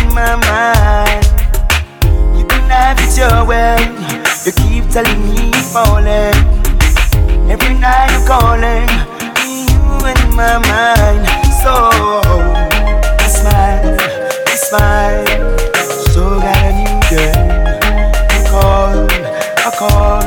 in my mind. You can have it your way. You keep telling me you're falling. Every night you're calling. You in my mind. So I smile. So got a new girl. I call.